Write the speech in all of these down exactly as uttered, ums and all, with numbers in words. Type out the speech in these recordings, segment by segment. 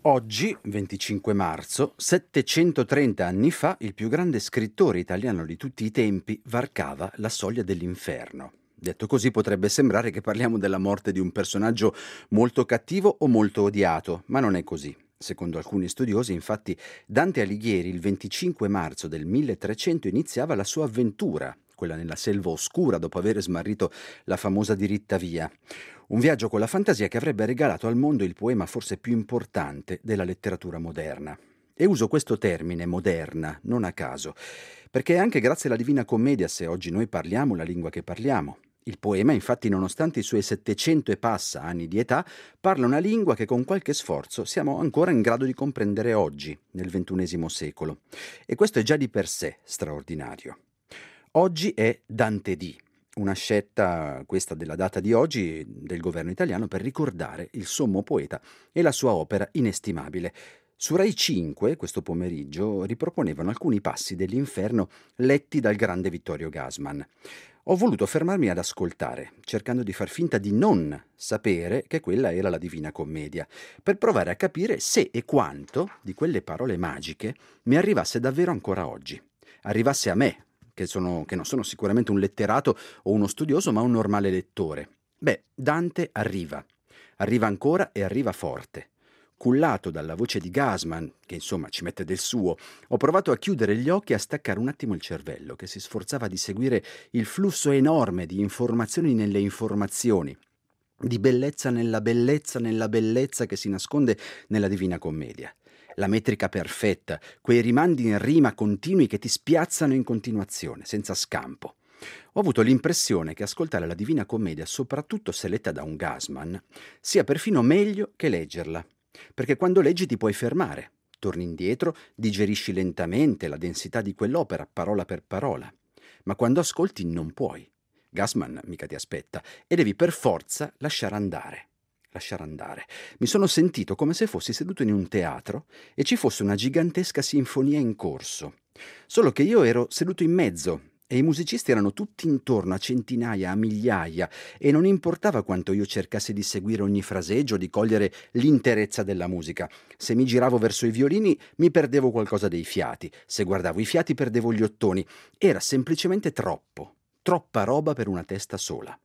Oggi, venticinque marzo, settecentotrenta anni fa, il più grande scrittore italiano di tutti i tempi varcava la soglia dell'inferno. Detto così potrebbe sembrare che parliamo della morte di un personaggio molto cattivo o molto odiato, ma non è così. Secondo alcuni studiosi, infatti, Dante Alighieri il venticinque marzo del milletrecento iniziava la sua avventura, quella nella selva oscura dopo aver smarrito la famosa diritta via. Un viaggio con la fantasia che avrebbe regalato al mondo il poema forse più importante della letteratura moderna. E uso questo termine, moderna, non a caso, perché è anche grazie alla Divina Commedia se oggi noi parliamo la lingua che parliamo. Il poema, infatti, nonostante i suoi settecento e passa anni di età, parla una lingua che con qualche sforzo siamo ancora in grado di comprendere oggi, nel ventunesimo secolo. E questo è già di per sé straordinario. Oggi è Dante Dì, una scelta, questa della data di oggi, del governo italiano per ricordare il sommo poeta e la sua opera inestimabile. Su Rai cinque, questo pomeriggio, riproponevano alcuni passi dell'inferno letti dal grande Vittorio Gassman. Ho voluto fermarmi ad ascoltare, cercando di far finta di non sapere che quella era la Divina Commedia, per provare a capire se e quanto di quelle parole magiche mi arrivasse davvero ancora oggi. Arrivasse a me, che, sono, che non sono sicuramente un letterato o uno studioso, ma un normale lettore. Beh, Dante arriva, arriva ancora e arriva forte. Cullato dalla voce di Gassman, che insomma ci mette del suo, ho provato a chiudere gli occhi e a staccare un attimo il cervello, che si sforzava di seguire il flusso enorme di informazioni nelle informazioni, di bellezza nella bellezza nella bellezza che si nasconde nella Divina Commedia. La metrica perfetta, quei rimandi in rima continui che ti spiazzano in continuazione, senza scampo. Ho avuto l'impressione che ascoltare la Divina Commedia, soprattutto se letta da un Gassman, sia perfino meglio che leggerla, perché quando leggi ti puoi fermare, torni indietro, digerisci lentamente la densità di quell'opera, parola per parola. Ma quando ascolti non puoi. Gassman mica ti aspetta e devi per forza lasciare andare. Lasciare andare. Mi sono sentito come se fossi seduto in un teatro e ci fosse una gigantesca sinfonia in corso. Solo che io ero seduto in mezzo e i musicisti erano tutti intorno a centinaia, a migliaia, e non importava quanto io cercassi di seguire ogni fraseggio, di cogliere l'interezza della musica. Se mi giravo verso i violini mi perdevo qualcosa dei fiati, se guardavo i fiati perdevo gli ottoni. Era semplicemente troppo, troppa roba per una testa sola.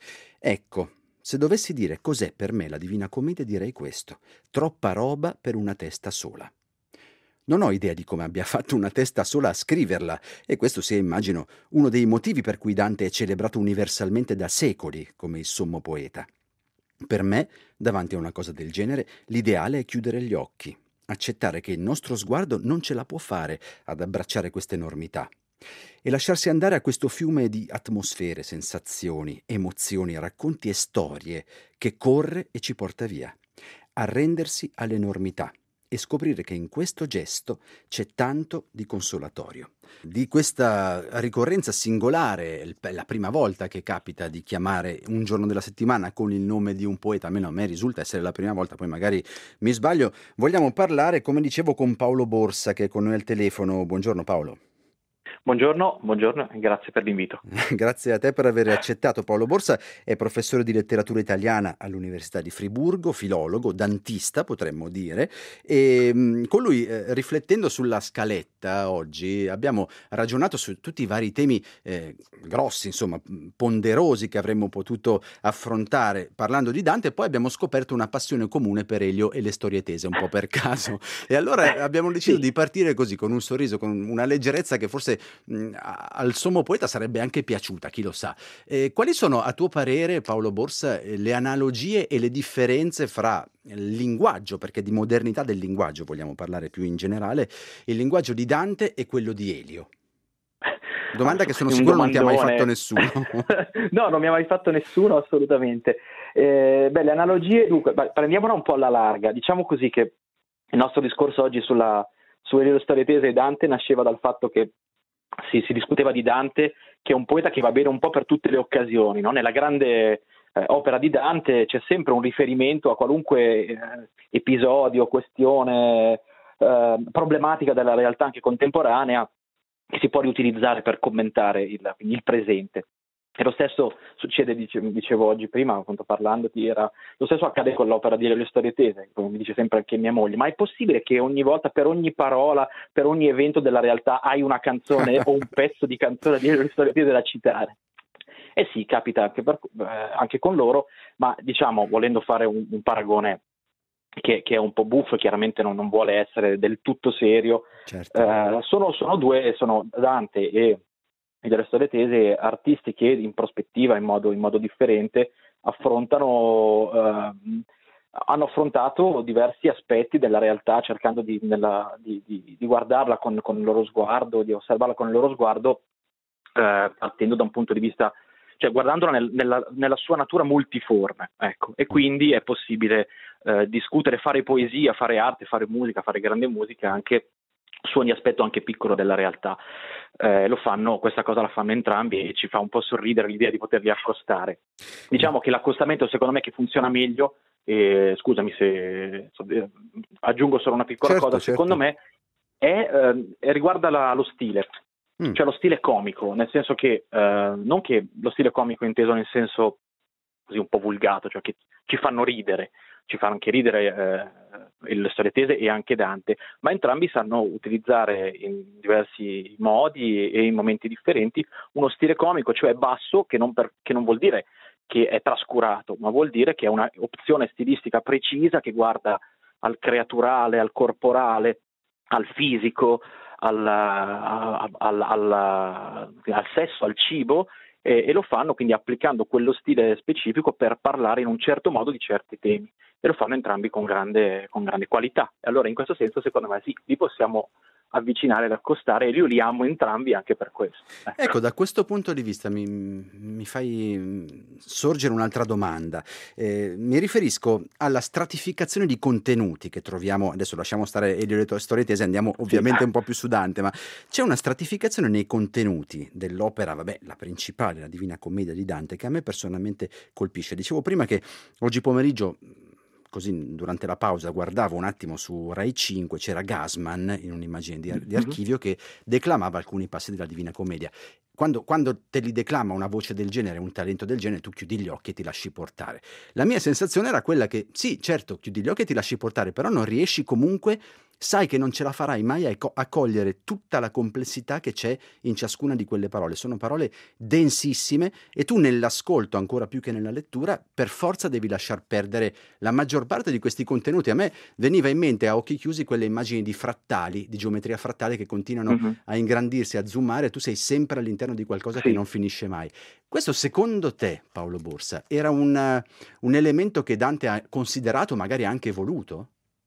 Ecco, se dovessi dire cos'è per me la Divina Commedia direi questo: troppa roba per una testa sola. Non ho idea di come abbia fatto una testa sola a scriverla, e questo sia, immagino, uno dei motivi per cui Dante è celebrato universalmente da secoli come il sommo poeta. Per me, davanti a una cosa del genere, l'ideale è chiudere gli occhi, accettare che il nostro sguardo non ce la può fare ad abbracciare questa enormità e lasciarsi andare a questo fiume di atmosfere, sensazioni, emozioni, racconti e storie che corre e ci porta via, arrendersi all'enormità e scoprire che in questo gesto c'è tanto di consolatorio. Di questa ricorrenza singolare, è la prima volta che capita di chiamare un giorno della settimana con il nome di un poeta, almeno a me risulta essere la prima volta, poi magari mi sbaglio, vogliamo parlare, come dicevo, con Paolo Borsa, che è con noi al telefono. Buongiorno Paolo. Buongiorno, buongiorno e grazie per l'invito. Grazie a te per aver accettato. Paolo Borsa è professore di letteratura italiana all'Università di Friburgo, filologo, dantista potremmo dire, e mh, con lui, eh, riflettendo sulla scaletta oggi, abbiamo ragionato su tutti i vari temi eh, grossi, insomma, ponderosi che avremmo potuto affrontare parlando di Dante, e poi abbiamo scoperto una passione comune per Elio e le storie tese, un po' per caso. E allora abbiamo deciso Sì. di partire così, con un sorriso, con una leggerezza che forse mh, al sommo poeta sarebbe anche piaciuta, chi lo sa. Eh, quali sono, a tuo parere, Paolo Borsa, eh, le analogie e le differenze fra il linguaggio, perché di modernità del linguaggio vogliamo parlare più in generale, il linguaggio di Dante e quello di Elio? Domanda che sono Un sicuro non ti ha mai domandone. fatto nessuno. No, non mi ha mai fatto nessuno, assolutamente. Eh, beh, le analogie, dunque, beh, prendiamola un po' alla larga. Diciamo così che il nostro discorso oggi sulla, su Elio Storie Tese e Dante nasceva dal fatto che si, si discuteva di Dante, che è un poeta che va bene un po' per tutte le occasioni, no? Nella grande eh, opera di Dante c'è sempre un riferimento a qualunque eh, episodio, questione, eh, problematica della realtà anche contemporanea, che si può riutilizzare per commentare il, il presente. E lo stesso succede, dice, dicevo oggi prima, appunto parlandoti, era, lo stesso accade con l'opera di Le Storie Tese, come mi dice sempre anche mia moglie, ma è possibile che ogni volta, per ogni parola, per ogni evento della realtà, hai una canzone o un pezzo di canzone di Le Storie Tese da citare? Eh sì, capita anche, per, eh, anche con loro, ma diciamo, volendo fare un, un paragone che, che è un po' buffo, chiaramente non, non vuole essere del tutto serio, Certo. eh, sono, sono due, sono Dante e e delle Storie Tese, artisti che in prospettiva, in modo, in modo differente, affrontano, eh, hanno affrontato diversi aspetti della realtà, cercando di, nella, di, di, di guardarla con, con il loro sguardo, di osservarla con il loro sguardo, eh, partendo da un punto di vista, cioè guardandola nel, nella, nella sua natura multiforme, ecco. E quindi è possibile eh, discutere, fare poesia, fare arte, fare musica, fare grande musica anche su ogni aspetto anche piccolo della realtà. Eh, lo fanno, questa cosa la fanno entrambi e ci fa un po' sorridere l'idea di poterli accostare. Diciamo che l'accostamento secondo me che funziona meglio, eh, scusami se so, eh, aggiungo solo una piccola certo, cosa, certo. secondo me è, eh, riguarda la, lo stile, mm. cioè lo stile comico, nel senso che eh, non che lo stile comico inteso nel senso così un po' vulgato, cioè che ci fanno ridere, ci fanno anche ridere eh, Le Storie Tese e anche Dante, ma entrambi sanno utilizzare in diversi modi e in momenti differenti uno stile comico, cioè basso, che non, per, che non vuol dire che è trascurato, ma vuol dire che è un'opzione stilistica precisa che guarda al creaturale, al corporale, al fisico, al, al, al, al, al sesso, al cibo, e, e lo fanno quindi applicando quello stile specifico per parlare in un certo modo di certi temi, e lo fanno entrambi con grande, con grande qualità. E allora in questo senso secondo me sì, li possiamo avvicinare ed accostare, e io li amo entrambi anche per questo. Ecco, ecco da questo punto di vista mi, mi fai sorgere un'altra domanda. Eh, mi riferisco alla stratificazione di contenuti che troviamo, adesso lasciamo stare Elio e Storie Tese, andiamo ovviamente sì. un po' più su Dante, ma c'è una stratificazione nei contenuti dell'opera, vabbè, la principale, la Divina Commedia di Dante, che a me personalmente colpisce. Dicevo prima che oggi pomeriggio, così durante la pausa, guardavo un attimo su Rai cinque, c'era Gassman in un'immagine di, di archivio che declamava alcuni passi della Divina Commedia. Quando, quando te li declama una voce del genere, un talento del genere, tu chiudi gli occhi e ti lasci portare. La mia sensazione era quella che, sì, certo, chiudi gli occhi e ti lasci portare, però non riesci comunque, sai che non ce la farai mai a, co- a cogliere tutta la complessità che c'è in ciascuna di quelle parole. Sono parole densissime e tu nell'ascolto, ancora più che nella lettura, per forza devi lasciar perdere la maggior parte di questi contenuti. A me veniva in mente a occhi chiusi quelle immagini di frattali, di geometria frattale che continuano mm-hmm. a ingrandirsi, a zoomare, e tu sei sempre all'interno di qualcosa sì. che non finisce mai. Questo secondo te, Paolo Borsa, era un, un elemento che Dante ha considerato, magari anche voluto?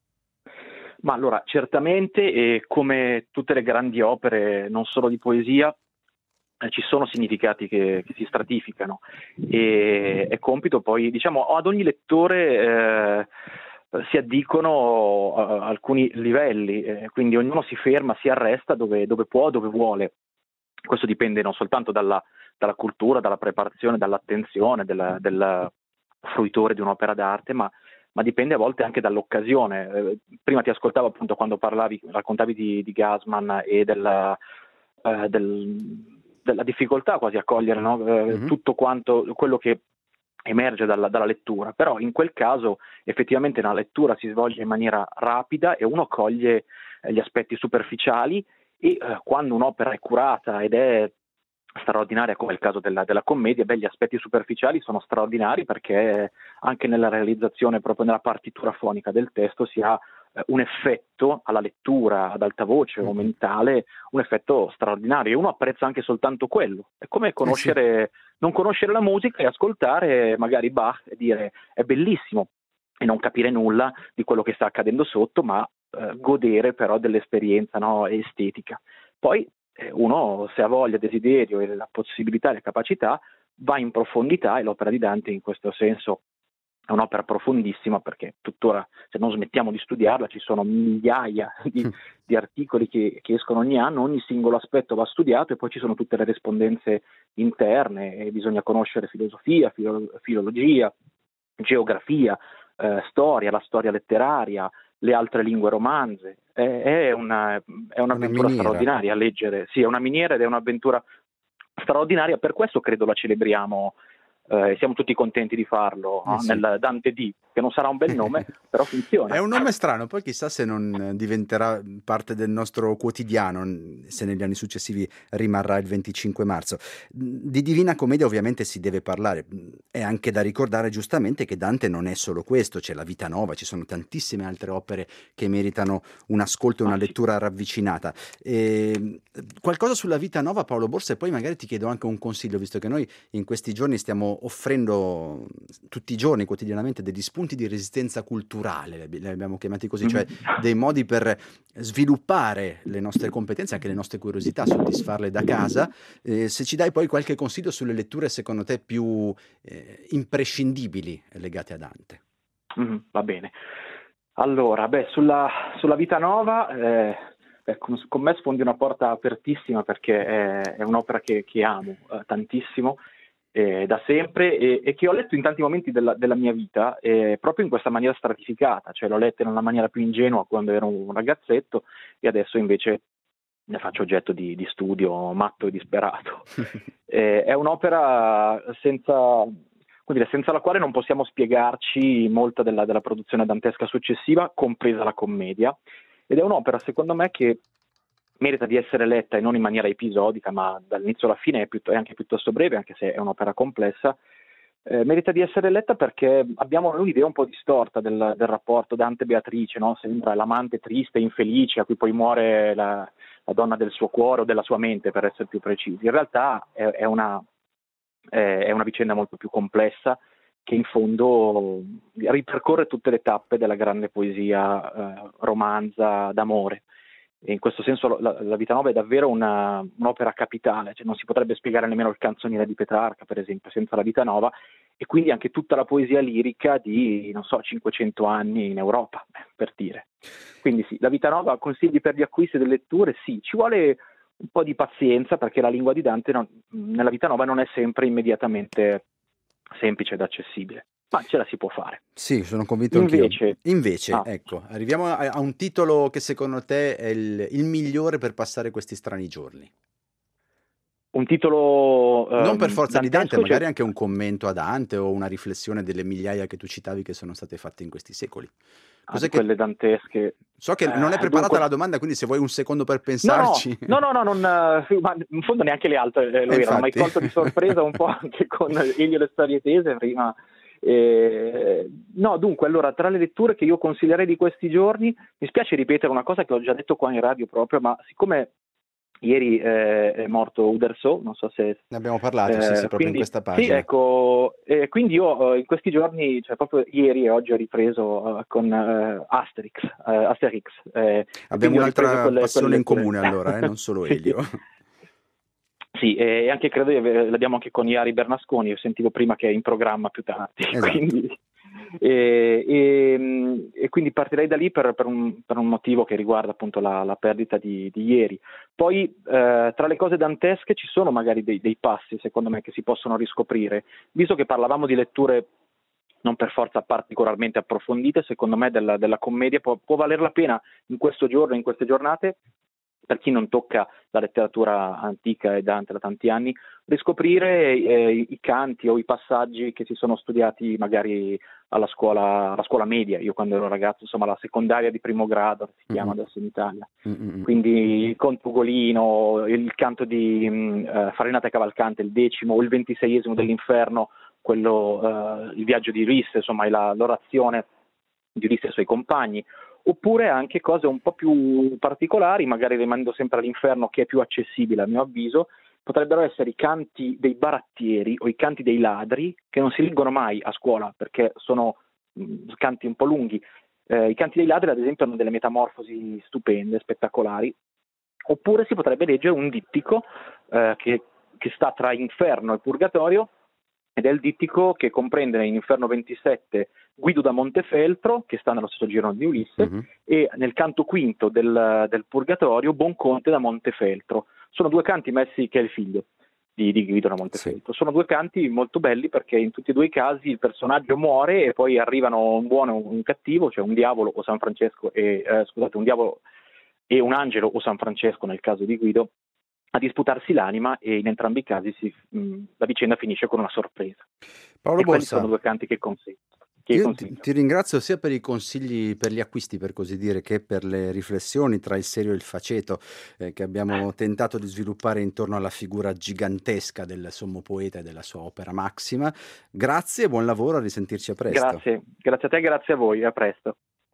Ma allora, certamente, e come tutte le grandi opere, non solo di poesia, eh, ci sono significati che, che si stratificano, e è compito poi, diciamo, ad ogni lettore eh, si addicono uh, alcuni livelli, eh, quindi ognuno si ferma, si arresta dove, dove può, dove vuole. Questo dipende non soltanto dalla, dalla cultura, dalla preparazione, dall'attenzione del, del fruitore di un'opera d'arte, ma, ma dipende a volte anche dall'occasione. Eh, prima ti ascoltavo appunto quando parlavi, raccontavi di, di Gassman e della, eh, del, della difficoltà quasi a cogliere, no? eh, mm-hmm. tutto quanto quello che emerge dalla, dalla lettura, però in quel caso effettivamente la lettura si svolge in maniera rapida e uno coglie eh, gli aspetti superficiali, e eh, quando un'opera è curata ed è straordinaria, come il caso della, della commedia, beh, gli aspetti superficiali sono straordinari, perché anche nella realizzazione, proprio nella partitura fonica del testo, si ha eh, un effetto alla lettura ad alta voce o mentale, un effetto straordinario, e uno apprezza anche soltanto quello. È come conoscere, eh sì. non conoscere la musica e ascoltare magari Bach e dire è bellissimo, e non capire nulla di quello che sta accadendo sotto, ma eh, godere però dell'esperienza, no, estetica. Poi eh, uno, se ha voglia, desiderio e la possibilità e la capacità, va in profondità, e l'opera di Dante in questo senso è un'opera profondissima, perché tuttora, se non smettiamo di studiarla, ci sono migliaia di, di articoli che, che escono ogni anno, ogni singolo aspetto va studiato, e poi ci sono tutte le rispondenze interne, e bisogna conoscere filosofia, filo, filologia, geografia, eh, storia, la storia letteraria, le altre lingue romanze. È, è, una, è un'avventura una straordinaria a leggere, sì, è una miniera ed è un'avventura straordinaria, per questo credo la celebriamo. Eh, siamo tutti contenti di farlo, Eh no? sì. Nel Dante D, che non sarà un bel nome, però funziona. È un nome strano, poi chissà se non diventerà parte del nostro quotidiano, se negli anni successivi rimarrà il venticinque marzo. Di Divina Commedia ovviamente si deve parlare, è anche da ricordare giustamente che Dante non è solo questo, c'è la Vita Nova, ci sono tantissime altre opere che meritano un ascolto e una Ah, sì. lettura ravvicinata. E qualcosa sulla Vita Nova, Paolo Borsa, e poi magari ti chiedo anche un consiglio, visto che noi in questi giorni stiamo offrendo tutti i giorni, quotidianamente, degli spunti di resistenza culturale, li abbiamo chiamati così, cioè dei modi per sviluppare le nostre competenze, anche le nostre curiosità, soddisfarle da casa. Eh, se ci dai poi qualche consiglio sulle letture secondo te più eh, imprescindibili legate a Dante. Mm, va bene. Allora, beh, sulla, sulla Vita Nova, eh, eh, con, con me sfondi una porta apertissima, perché è, è un'opera che, che amo eh, tantissimo, eh, da sempre, e, e che ho letto in tanti momenti della, della mia vita, eh, proprio in questa maniera stratificata, cioè l'ho letta in una maniera più ingenua quando ero un ragazzetto, e adesso invece ne faccio oggetto di, di studio matto e disperato. Eh, è un'opera senza, come dire, senza la quale non possiamo spiegarci molta della, della produzione dantesca successiva, compresa la commedia, ed è un'opera secondo me che merita di essere letta, e non in maniera episodica, ma dall'inizio alla fine è, piuttosto, è anche piuttosto breve, anche se è un'opera complessa. Eh, merita di essere letta perché abbiamo un'idea un po' distorta del, del rapporto Dante-Beatrice, no? Sembra l'amante triste, infelice, a cui poi muore la, la donna del suo cuore o della sua mente, per essere più precisi. In realtà è, è, una, è, è una vicenda molto più complessa, che in fondo ripercorre tutte le tappe della grande poesia eh, romanza d'amore. E in questo senso la, la Vita Nova è davvero una, un'opera capitale, cioè non si potrebbe spiegare nemmeno il canzoniere di Petrarca, per esempio, senza la Vita Nova, e quindi anche tutta la poesia lirica di, non so, cinquecento anni in Europa, per dire. Quindi sì, la Vita Nova, consigli per gli acquisti delle letture, sì, ci vuole un po' di pazienza, perché la lingua di Dante non, nella Vita Nova non è sempre immediatamente semplice ed accessibile, ma ce la si può fare. Sì, sono convinto Invece, anch'io. Invece, ah, ecco, arriviamo a, a un titolo che secondo te è il, il migliore per passare questi strani giorni. un titolo Non per um, forza di Dante, dantesco, cioè, magari anche un commento a Dante o una riflessione delle migliaia che tu citavi che sono state fatte in questi secoli. ah, Cos'è di che... quelle dantesche. So che non è Eh, preparata dunque, la domanda, quindi se vuoi un secondo per no, no, pensarci. no, no, no, non, eh, ma in fondo neanche le altre eh, lo Eh, erano, ma hai infatti. colto di sorpresa un po' anche con Elio e le storie tese prima. Eh, no, dunque, allora, tra le letture che io consiglierei di questi giorni, mi spiace ripetere una cosa che ho già detto qua in radio proprio, ma siccome ieri eh, è morto Uderzo, non so se... Ne abbiamo parlato, sì, sì, Eh, proprio in quindi, questa sì, pagina. ecco, eh, quindi io eh, in questi giorni, cioè proprio ieri e oggi ho ripreso eh, con eh, Asterix, eh, Asterix eh, e Abbiamo quindi ho ripreso un'altra quelle, quelle passione in letture. comune allora, eh, non solo Sì. Elio. Sì, e anche credo di aver- l'abbiamo anche con Iari Bernasconi, io sentivo prima che è in programma più tardi, Esatto. quindi, e, e- e quindi partirei da lì per, per un, per un motivo che riguarda appunto la, la perdita di, di ieri. Poi eh, tra le cose dantesche ci sono magari dei, dei passi, secondo me, che si possono riscoprire, visto che parlavamo di letture non per forza particolarmente approfondite, secondo me della, della commedia può, può valer la pena in questo giorno, in queste giornate, per chi non tocca la letteratura antica e Dante da tanti anni, riscoprire eh, i canti o i passaggi che si sono studiati magari alla scuola, alla scuola media. Io quando ero ragazzo, insomma, la secondaria di primo grado si chiama Mm-mm. adesso in Italia. Mm-mm. Quindi il conto Ugolino, il canto di uh, Farinata e Cavalcante, il decimo o il ventiseiesimo dell'Inferno, quello, uh, il viaggio di Ulisse, insomma, la, l'orazione di Ulisse ai suoi compagni, oppure anche cose un po' più particolari, magari rimanendo sempre all'Inferno, che è più accessibile a mio avviso, potrebbero essere i canti dei barattieri o i canti dei ladri, che non si leggono mai a scuola perché sono mh, canti un po' lunghi. Eh, I canti dei ladri, ad esempio, hanno delle metamorfosi stupende, spettacolari. Oppure si potrebbe leggere un dittico eh, che, che sta tra Inferno e Purgatorio, ed è il dittico che comprende in Inferno ventisette Guido da Montefeltro, che sta nello stesso girone di Ulisse, Mm-hmm. e nel canto quinto del, del Purgatorio Bonconte da Montefeltro. Sono due canti messi, che è il figlio di, di Guido da Montefeltro. Sì. Sono due canti molto belli perché in tutti e due i casi il personaggio muore e poi arrivano un buono e un cattivo, cioè un diavolo o San Francesco, e, eh, scusate, un diavolo e un angelo o San Francesco nel caso di Guido, a disputarsi l'anima, e in entrambi i casi si, mh, la vicenda finisce con una sorpresa. Paolo E quelli Borsa, sono due canti che consiglio. Che io ti, consiglio. ti ringrazio sia per i consigli, per gli acquisti per così dire, che per le riflessioni tra il serio e il faceto eh, che abbiamo tentato di sviluppare intorno alla figura gigantesca del sommo poeta e della sua opera massima. Grazie, buon lavoro, a risentirci a presto. Grazie, grazie a te, grazie a voi, a presto.